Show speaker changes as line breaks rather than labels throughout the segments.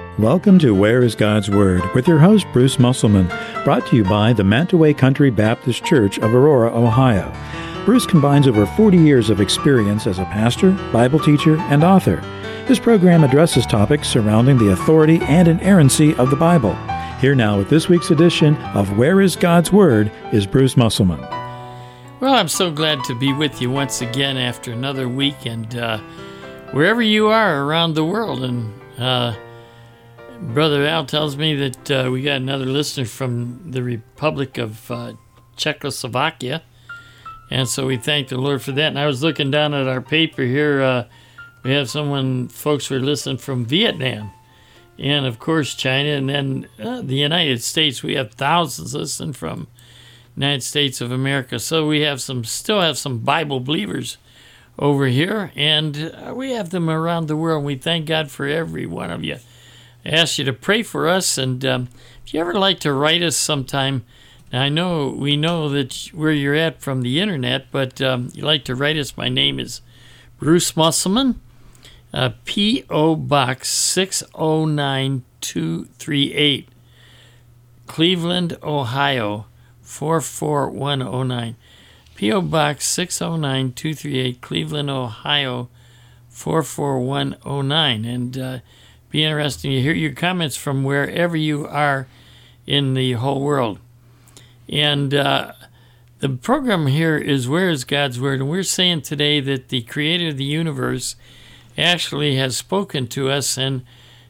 Welcome to Where is God's Word with your host, Bruce Musselman, brought to you by the Mantaway Country Baptist Church of Aurora, Ohio. Bruce combines over 40 years of experience as a pastor, Bible teacher, and author. This program addresses topics surrounding the authority and inerrancy of the Bible. Here now with this week's edition of Where is God's Word is Bruce Musselman.
Well, I'm so glad to be with you once again after another week, and wherever you are around the world. And Brother Al tells me that we got another listener from the Republic of Czechoslovakia, and so we thank the Lord for that. And I was looking down at our paper here. We have folks who are listening from Vietnam, and of course China, and then the United States. We have thousands listening from United States of America. So we have still have some Bible believers over here, and we have them around the world. We thank God for every one of you. I ask you to pray for us, and if you ever like to write us sometime, now we know that where you're at from the internet, but you like to write us. My name is Bruce Musselman, P.O. Box 609238, Cleveland, Ohio 44109. P.O. Box 609238, Cleveland, Ohio 44109. And be interesting to hear your comments from wherever you are in the whole world. And the program here is Where is God's Word? And we're saying today that the Creator of the universe actually has spoken to us and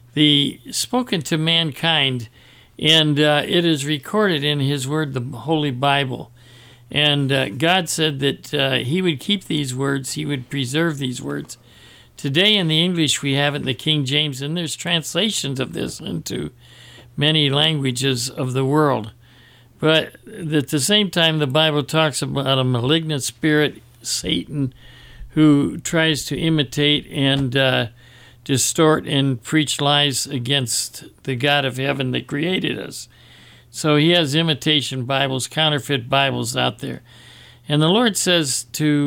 spoken to mankind. And it is recorded in His Word, the Holy Bible. And God said that He would keep these words, He would preserve these words. Today in the English we have it in the King James, and there's translations of this into many languages of the world. But at the same time, the Bible talks about a malignant spirit, Satan, who tries to imitate and distort and preach lies against the God of heaven that created us. So he has imitation Bibles, counterfeit Bibles out there. And the Lord says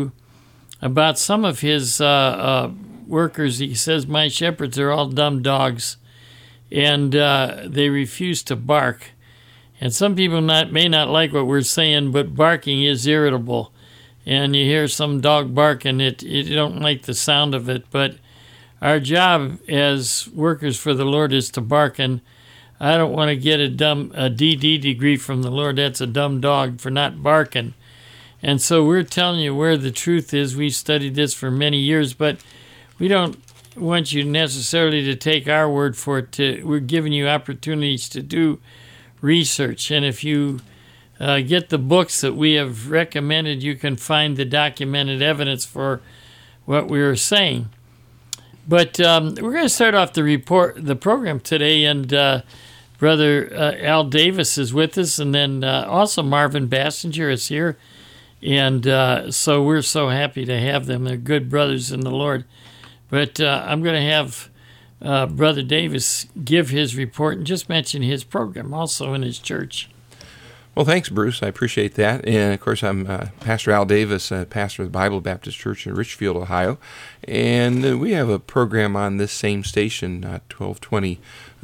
about some of his workers, he says, my shepherds are all dumb dogs, and they refuse to bark. And some people may not like what we're saying, but barking is irritable. And you hear some dog bark, and you don't like the sound of it. But our job as workers for the Lord is to bark, and I don't want to get a DD degree from the Lord. That's a dumb dog for not barking. And so we're telling you where the truth is. We've studied this for many years, but we don't want you necessarily to take our word for it. We're giving you opportunities to do research. And if you get the books that we have recommended, you can find the documented evidence for what we were saying. But we're going to start off the program today, and Brother Al Davis is with us, and then also Marvin Bassinger is here. And so we're so happy to have them. They're good brothers in the Lord. But I'm going to have Brother Davis give his report and just mention his program also in his church.
Well, thanks, Bruce. I appreciate that. And, of course, I'm Pastor Al Davis, pastor of the Bible Baptist Church in Richfield, Ohio. And we have a program on this same station, 1220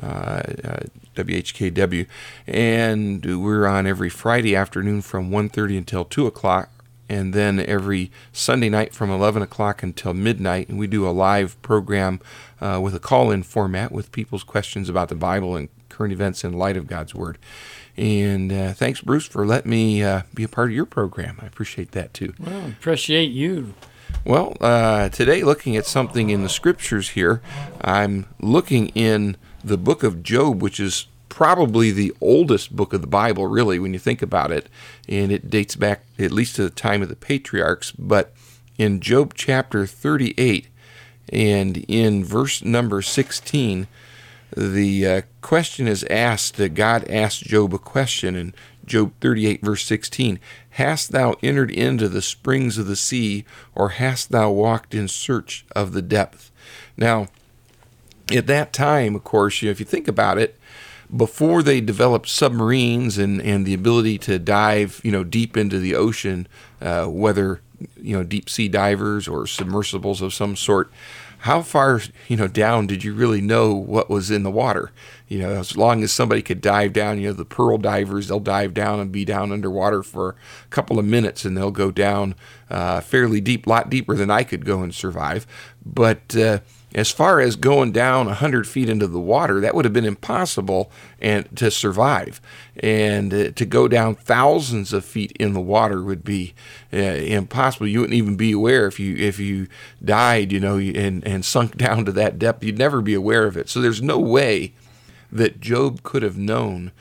WHKW. And we're on every Friday afternoon from 1:30 until 2 o'clock. And then every Sunday night from 11 o'clock until midnight. And we do a live program with a call-in format with people's questions about the Bible and current events in light of God's Word. And thanks, Bruce, for letting me be a part of your program. I appreciate that, too.
Well, I appreciate you.
Well, today, looking at something in the Scriptures here, I'm looking in the book of Job, which is probably the oldest book of the Bible, really, when you think about it. And it dates back at least to the time of the patriarchs. But in Job chapter 38 and in verse number 16, the question is asked, God asked Job a question in Job 38, verse 16, hast thou entered into the springs of the sea, or hast thou walked in search of the depth? Now, at that time, of course, if you think about it, before they developed submarines and the ability to dive, deep into the ocean, whether, deep sea divers or submersibles of some sort, how far, down did you really know what was in the water? As long as somebody could dive down, the pearl divers, they'll dive down and be down underwater for a couple of minutes, and they'll go down fairly deep, a lot deeper than I could go and survive. But as far as going down 100 feet into the water, that would have been impossible and to survive. And to go down thousands of feet in the water would be impossible. You wouldn't even be aware if you died, and sunk down to that depth. You'd never be aware of it. So there's no way that Job could have known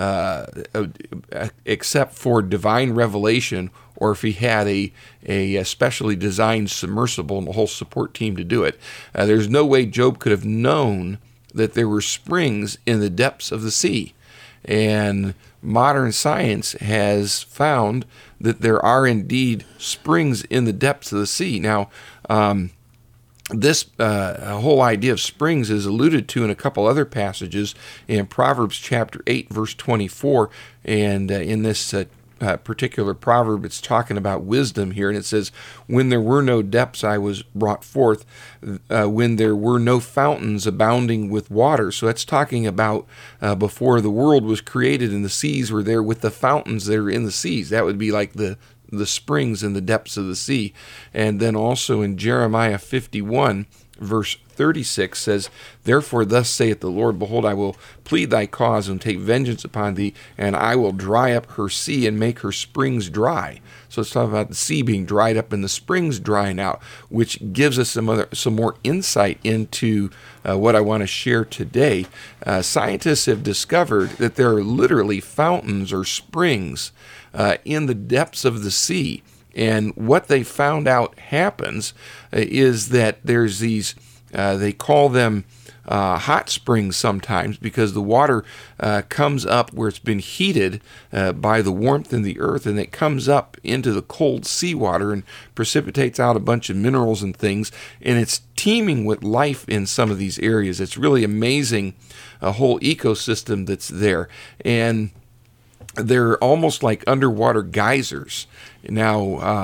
except for divine revelation, or if he had a specially designed submersible and a whole support team to do it. There's no way Job could have known that there were springs in the depths of the sea. And modern science has found that there are indeed springs in the depths of the sea. Now, this whole idea of springs is alluded to in a couple other passages in Proverbs chapter 8, verse 24. And in this particular proverb, it's talking about wisdom here. And it says, when there were no depths, I was brought forth, when there were no fountains abounding with water. So that's talking about before the world was created and the seas were there with the fountains that are in the seas. That would be like the springs in the depths of the sea. And then also in Jeremiah 51, verse 36 says, therefore thus saith the Lord, behold, I will plead thy cause and take vengeance upon thee, and I will dry up her sea and make her springs dry. So it's talking about the sea being dried up and the springs drying out, which gives us some more insight into what I want to share today. Scientists have discovered that there are literally fountains or springs in the depths of the sea. And what they found out happens is that there's these, they call them hot springs sometimes, because the water comes up where it's been heated by the warmth in the earth, and it comes up into the cold seawater and precipitates out a bunch of minerals and things, and it's teeming with life in some of these areas. It's really amazing, a whole ecosystem that's there. And they're almost like underwater geysers. Now,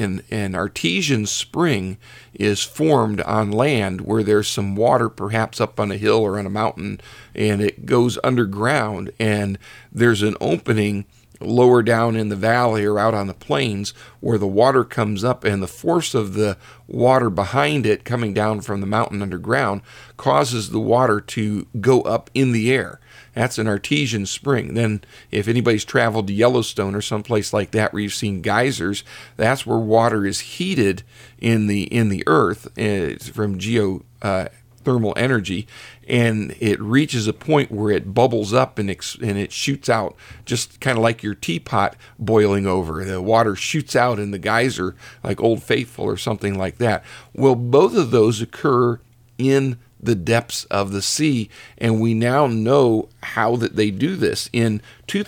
an artesian spring is formed on land where there's some water, perhaps up on a hill or on a mountain, and it goes underground, and there's an opening lower down in the valley or out on the plains where the water comes up, and the force of the water behind it coming down from the mountain underground causes the water to go up in the air. That's an artesian spring. Then if anybody's traveled to Yellowstone or someplace like that where you've seen geysers, that's where water is heated in the earth from geothermal energy, and it reaches a point where it bubbles up and it shoots out, just kind of like your teapot boiling over. The water shoots out in the geyser like Old Faithful or something like that. Well, both of those occur in the depths of the sea, and we now know how that they do this. In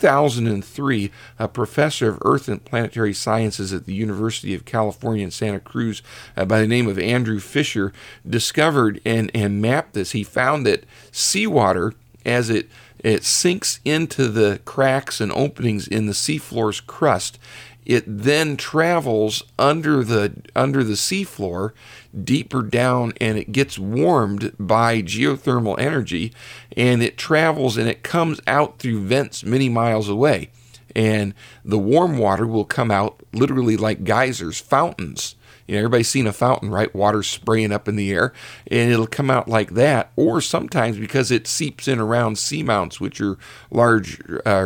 2003, a professor of Earth and Planetary Sciences at the University of California in Santa Cruz by the name of Andrew Fisher discovered and mapped this. He found that seawater, as it sinks into the cracks and openings in the seafloor's crust, it then travels under the seafloor deeper down, and it gets warmed by geothermal energy, and it travels and it comes out through vents many miles away. And the warm water will come out literally like geysers, fountains. Everybody's seen a fountain, right? Water spraying up in the air, and it'll come out like that. Or sometimes because it seeps in around seamounts, which are large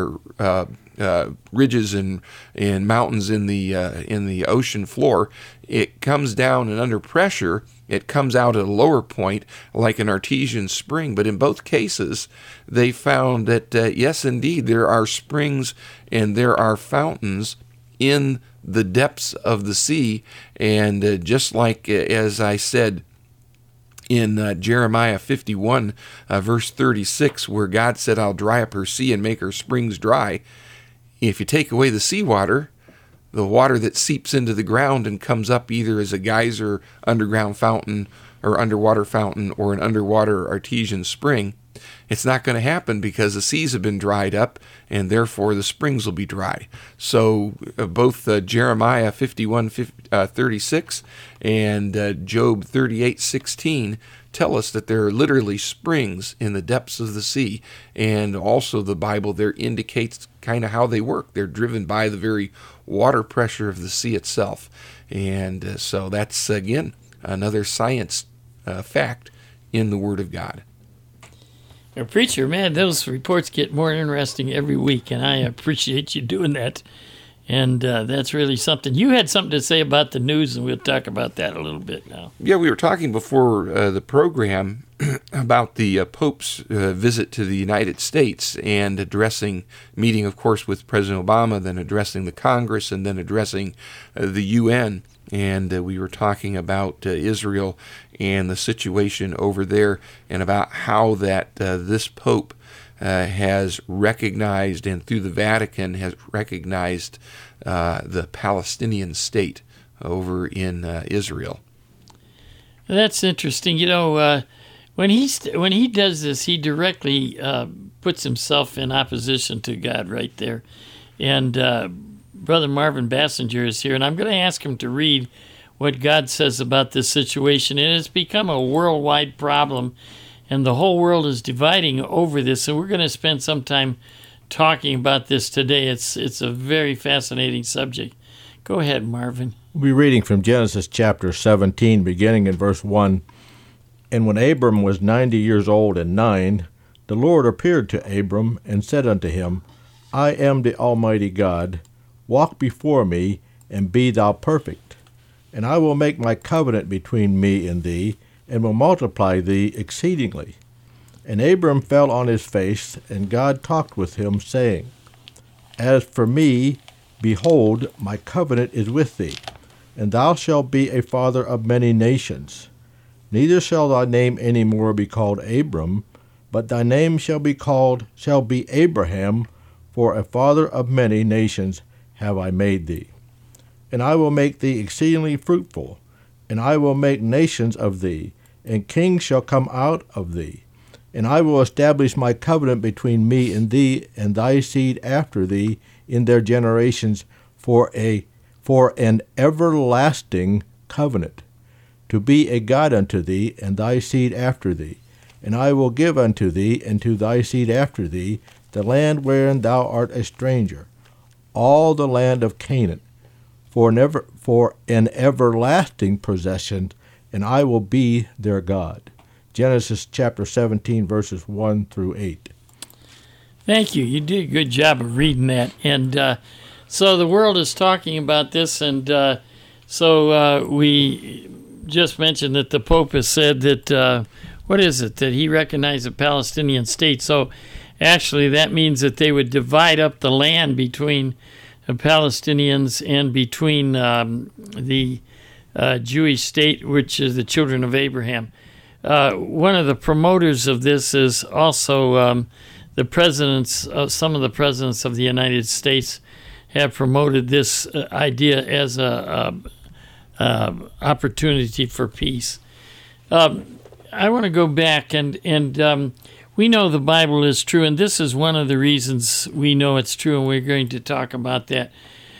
ridges and mountains in the ocean floor, it comes down, and under pressure, it comes out at a lower point like an artesian spring. But in both cases, they found that, yes, indeed, there are springs and there are fountains in the depths of the sea. And just like, as I said, in Jeremiah 51, verse 36, where God said, I'll dry up her sea and make her springs dry. If you take away the seawater, the water that seeps into the ground and comes up either as a geyser, underground fountain, or underwater fountain, or an underwater artesian spring, It's not going to happen because the seas have been dried up, and therefore the springs will be dry. So both Jeremiah 51:36 and Job 38:16 tell us that there are literally springs in the depths of the sea, and also the Bible there indicates kind of how they work. They're driven by the very water pressure of the sea itself. And so that's, again, another science fact in the Word of God.
Preacher, man, those reports get more interesting every week, and I appreciate you doing that. And that's really something. You had something to say about the news, and we'll talk about that a little bit now.
Yeah, we were talking before the program about the Pope's visit to the United States and meeting, of course, with President Obama, then addressing the Congress, and then addressing the UN. And we were talking about Israel and the situation over there, and about how that this Pope has recognized, and through the Vatican has recognized the Palestinian state over in Israel.
That's interesting. You know, when he does this, he directly puts himself in opposition to God right there. And Brother Marvin Bassinger is here, and I'm going to ask him to read what God says about this situation. And it's become a worldwide problem, and the whole world is dividing over this, and we're going to spend some time talking about this today. It's a very fascinating subject. Go ahead, Marvin.
We'll be reading from Genesis chapter 17, beginning in verse 1. And when Abram was 90 years old and 9, the Lord appeared to Abram and said unto him, I am the Almighty God. Walk before me, and be thou perfect. And I will make my covenant between me and thee, and will multiply thee exceedingly. And Abram fell on his face, and God talked with him, saying, As for me, behold, my covenant is with thee, and thou shalt be a father of many nations. Neither shall thy name any more be called Abram, but thy name shall be Abraham, for a father of many nations have I made thee. And I will make thee exceedingly fruitful, and I will make nations of thee, and kings shall come out of thee. And I will establish my covenant between me and thee, and thy seed after thee in their generations, for an everlasting covenant, to be a God unto thee, and thy seed after thee. And I will give unto thee, and to thy seed after thee, the land wherein thou art a stranger, all the land of Canaan, for an everlasting possession, and I will be their God. Genesis chapter 17, verses 1 through 8.
Thank you. You did a good job of reading that. And so the world is talking about this, and so we just mentioned that the Pope has said that, that he recognized a Palestinian state. So actually that means that they would divide up the land between the Palestinians and between the Jewish state, which is the children of Abraham. One of the promoters of this is also some of the presidents of the United States have promoted this idea as a opportunity for peace. I want to go back and we know the Bible is true, and this is one of the reasons we know it's true, and we're going to talk about that.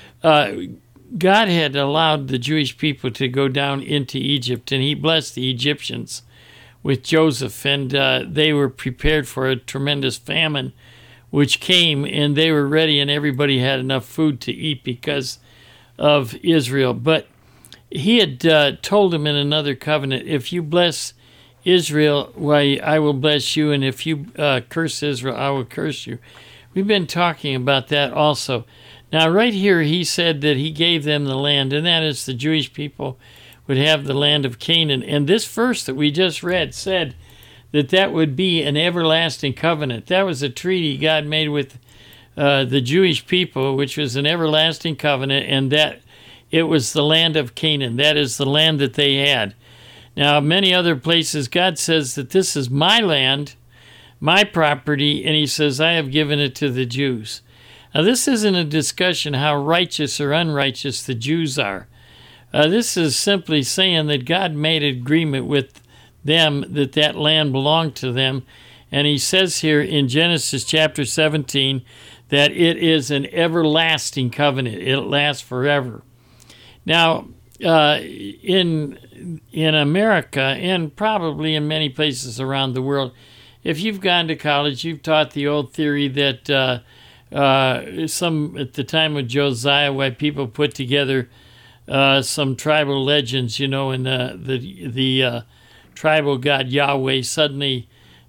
God had allowed the Jewish people to go down into Egypt, and he blessed the Egyptians with Joseph, and they were prepared for a tremendous famine which came, and they were ready, and everybody had enough food to eat because of Israel. But he had told them in another covenant, if you bless Israel, why, I will bless you, and if you curse Israel, I will curse you. We've been talking about that also. Now, right here, he said that he gave them the land, and that is the Jewish people would have the land of Canaan. And this verse that we just read said that would be an everlasting covenant. That was a treaty God made with the Jewish people, which was an everlasting covenant, and that it was the land of Canaan. That is the land that they had. Now, many other places, God says that this is my land, my property, and he says, I have given it to the Jews. Now, this isn't a discussion how righteous or unrighteous the Jews are. This is simply saying that God made an agreement with them that land belonged to them, And he says here in Genesis chapter 17 that it is an everlasting covenant. It lasts forever. Now, in America, and probably in many places around the world, if you've gone to college, you've taught the old theory that some at the time of Josiah, why people put together some tribal legends, and the tribal god Yahweh suddenly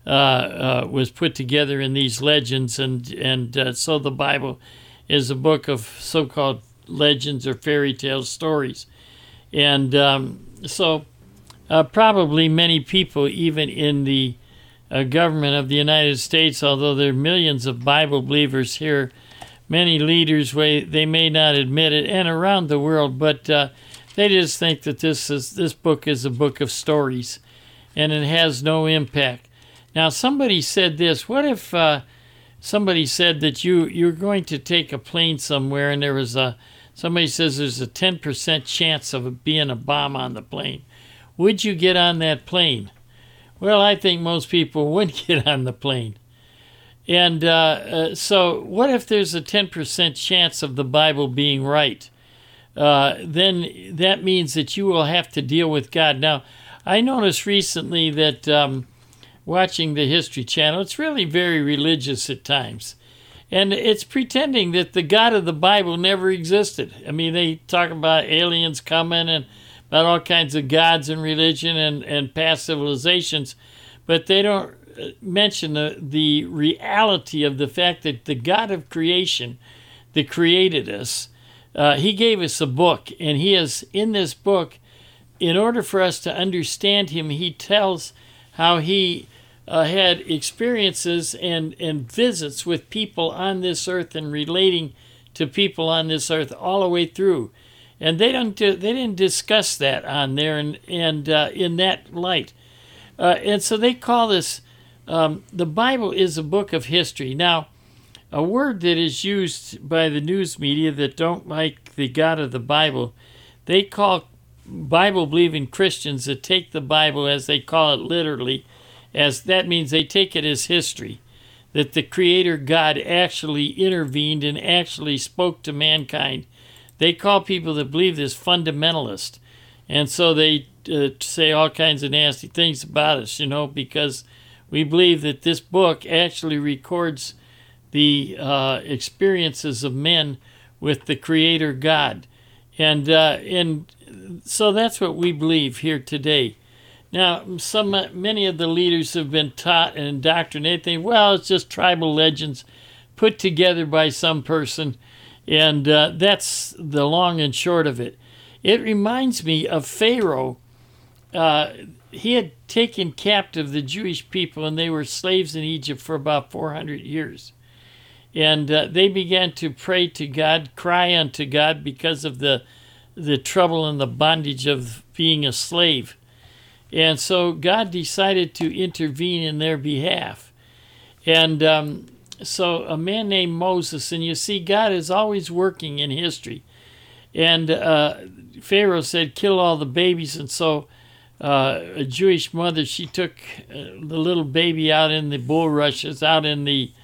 was put together in these legends, and so the Bible is a book of so-called legends or fairy tale stories. And so probably many people, even in the government of the United States, although there are millions of Bible believers here, many leaders, they may not admit it, and around the world, but they just think that this book is a book of stories, and it has no impact. Now, somebody said this: what if somebody said that you're going to take a plane somewhere, and somebody says there's a 10% chance of it being a bomb on the plane? Would you get on that plane? Well, I think most people wouldn't get on the plane. And so what if there's a 10% chance of the Bible being right? Then that means that you will have to deal with God. Now, I noticed recently that watching the History Channel, it's really very religious at times. And it's pretending that the God of the Bible never existed. I mean, they talk about aliens coming and about all kinds of gods and religion and past civilizations, but they don't mention the reality of the fact that the God of creation that created us, he gave us a book, and he has, in this book, in order for us to understand him, he tells how he had experiences and visits with people on this earth and relating to people on this earth all the way through. And they didn't discuss that on there and in that light. And so they call this, the Bible is a book of history. Now, a word that is used by the news media that don't like the God of the Bible, they call Bible-believing Christians that take the Bible, as they call it literally, as that means they take it as history, that the Creator God actually intervened and actually spoke to mankind. They call people that believe this fundamentalist. And so they say all kinds of nasty things about us, because we believe that this book actually records the experiences of men with the Creator God. And so that's what we believe here today. Now, many of the leaders have been taught and indoctrinated. They think, well, it's just tribal legends put together by some person, and that's the long and short of it. It reminds me of Pharaoh. He had taken captive the Jewish people, and they were slaves in Egypt for about 400 years. And they began to pray to God, cry unto God because of the trouble and the bondage of being a slave. And so God decided to intervene in their behalf. And so a man named Moses, and you see, God is always working in history. And Pharaoh said, kill all the babies. And so a Jewish mother, she took the little baby out in the bulrushes, out in the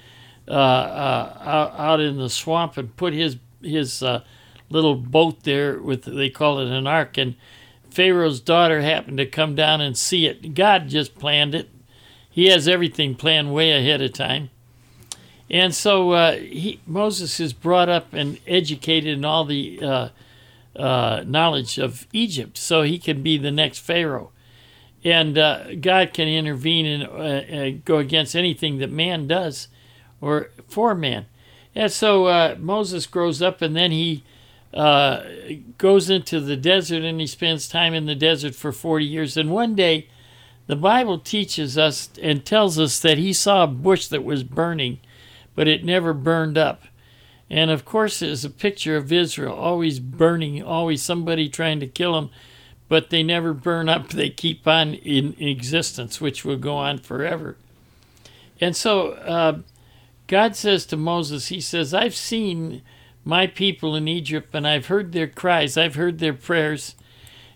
swamp, and put his little boat there with, they call it an ark. And Pharaoh's daughter happened to come down and see it. God just planned it. He has everything planned way ahead of time. And so Moses is brought up and educated in all the knowledge of Egypt, so he can be the next Pharaoh. And God can intervene and go against anything that man does or for man. And so Moses grows up, and then he goes into the desert, and he spends time in the desert for 40 years. And one day, the Bible teaches us and tells us that he saw a bush that was burning, but it never burned up. And of course, it's a picture of Israel, always burning, always somebody trying to kill them, but they never burn up. They keep on in existence, which will go on forever. And so God says to Moses, he says, I've seen my people in Egypt, and I've heard their cries, I've heard their prayers,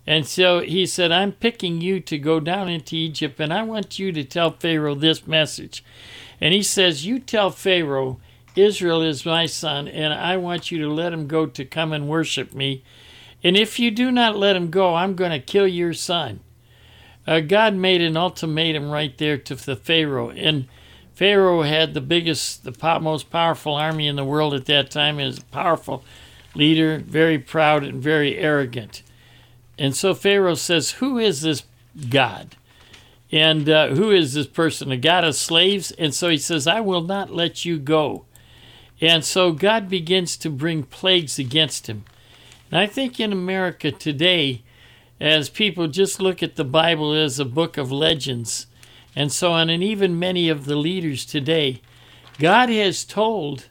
And so he said, I'm picking you to go down into Egypt, and I want you to tell Pharaoh this message. And he says, you tell Pharaoh, Israel is my son, and I want you to let him go to come and worship me. And if you do not let him go, I'm going to kill your son. God made an ultimatum right there to the Pharaoh. And Pharaoh had the most powerful army in the world at that time. He was a powerful leader, very proud and very arrogant. And so Pharaoh says, who is this God? And who is this person? A God of slaves? And so he says, I will not let you go. And so God begins to bring plagues against him. And I think in America today, as people just look at the Bible as a book of legends and so on, and even many of the leaders today, God has told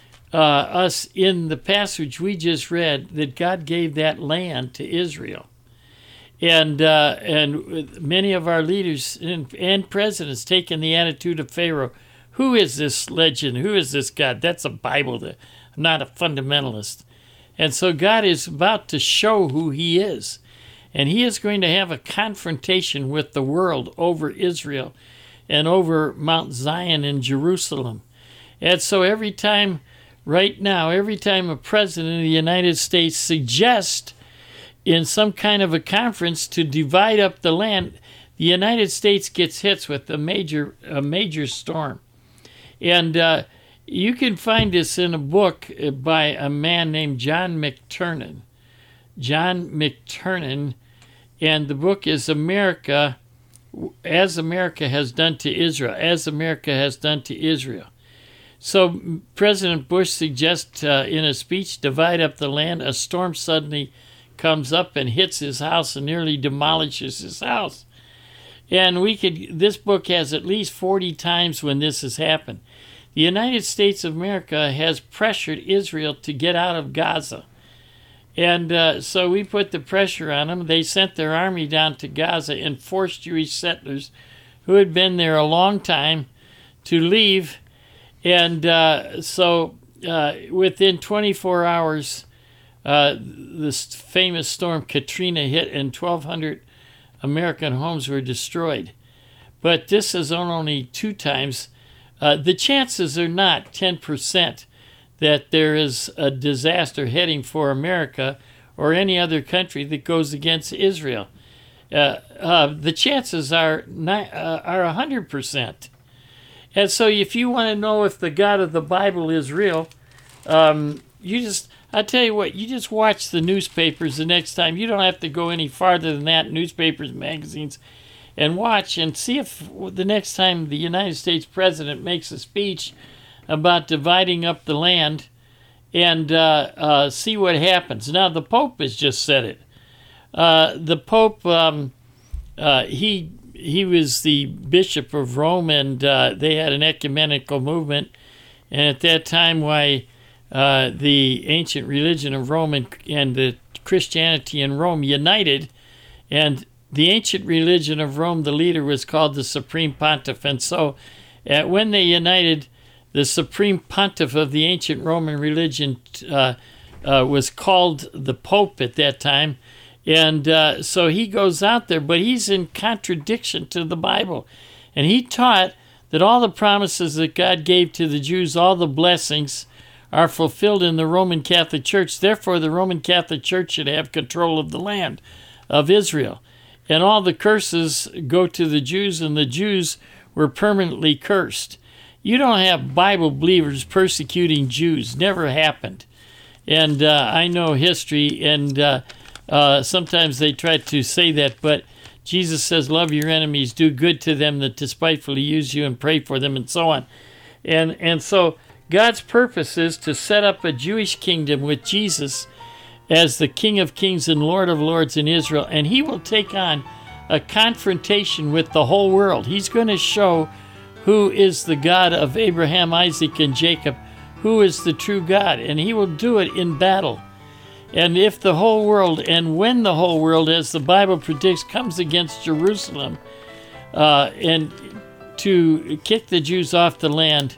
us in the passage we just read that God gave that land to Israel. And many of our leaders and presidents taking the attitude of Pharaoh. Who is this legend? Who is this God? That's a Bible. I'm not a fundamentalist. And so God is about to show who he is. And he is going to have a confrontation with the world over Israel and over Mount Zion in Jerusalem. And so every time a president of the United States suggests in some kind of a conference to divide up the land, the United States gets hit with a major storm. And you can find this in a book by a man named John McTernan. John McTernan, and the book is America, as America has done to Israel, as America has done to Israel. So President Bush suggests in a speech, divide up the land. A storm suddenly comes up and hits his house and nearly demolishes his house. And this book has at least 40 times when this has happened. The United States of America has pressured Israel to get out of Gaza. And so we put the pressure on them. They sent their army down to Gaza and forced Jewish settlers who had been there a long time to leave. And so within 24 hours, this famous storm Katrina hit, and 1,200 American homes were destroyed. But this is only 2 times. The chances are not 10% that there is a disaster heading for America or any other country that goes against Israel. The chances are 100%. And so if you want to know if the God of the Bible is real, I tell you what, you just watch the newspapers the next time. You don't have to go any farther than that, newspapers, magazines, and watch and see if the next time the United States president makes a speech about dividing up the land, and see what happens. Now, the Pope has just said it. The Pope, he was the Bishop of Rome, and they had an ecumenical movement. And at that time, the ancient religion of Rome and the Christianity in Rome united, and the ancient religion of Rome, the leader was called the Supreme Pontiff. And so when they united, the Supreme Pontiff of the ancient Roman religion was called the Pope at that time. And so he goes out there, but he's in contradiction to the Bible. And he taught that all the promises that God gave to the Jews, all the blessings, are fulfilled in the Roman Catholic Church. Therefore, the Roman Catholic Church should have control of the land of Israel. And all the curses go to the Jews, and the Jews were permanently cursed. You don't have Bible believers persecuting Jews. Never happened. And I know history, and sometimes they try to say that, but Jesus says, love your enemies, do good to them that despitefully use you, and pray for them, and so on. And so God's purpose is to set up a Jewish kingdom with Jesus as the King of Kings and Lord of Lords in Israel, and he will take on a confrontation with the whole world. He's going to show who is the God of Abraham, Isaac, and Jacob, who is the true God, and he will do it in battle. And if the whole world, and when the whole world, as the Bible predicts, comes against Jerusalem and to kick the Jews off the land,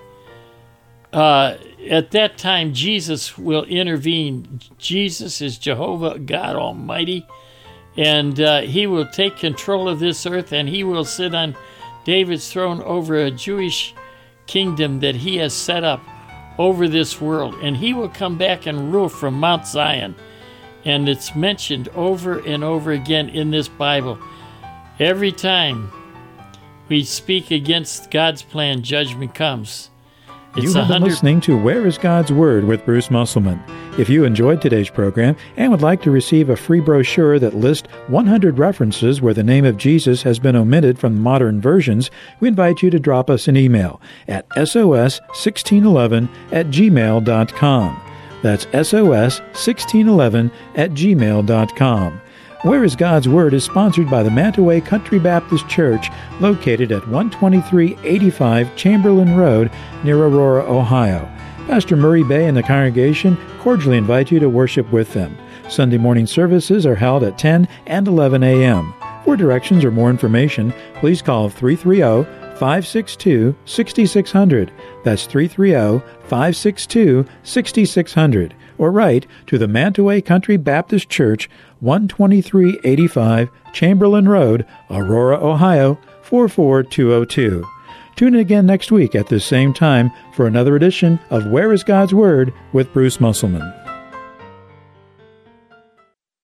at that time Jesus will intervene. Jesus is Jehovah God Almighty, And he will take control of this earth, and he will sit on David's throne over a Jewish kingdom that he has set up over this world. And he will come back and rule from Mount Zion. And it's mentioned over and over again in this Bible. Every time we speak against God's plan, judgment comes.
You have been listening to Where is God's Word with Bruce Musselman. If you enjoyed today's program and would like to receive a free brochure that lists 100 references where the name of Jesus has been omitted from modern versions, we invite you to drop us an email at sos1611@gmail.com. That's sos1611@gmail.com. Where is God's Word is sponsored by the Mantaway Country Baptist Church, located at 12385 Chamberlain Road near Aurora, Ohio. Pastor Murray Bay and the congregation cordially invite you to worship with them. Sunday morning services are held at 10 and 11 a.m. For directions or more information, please call 330-562-6600. That's 330-562-6600. Or write to the Mantaway Country Baptist Church, 12385 Chamberlain Road, Aurora, Ohio, 44202. Tune in again next week at this same time for another edition of Where is God's Word with Bruce Musselman.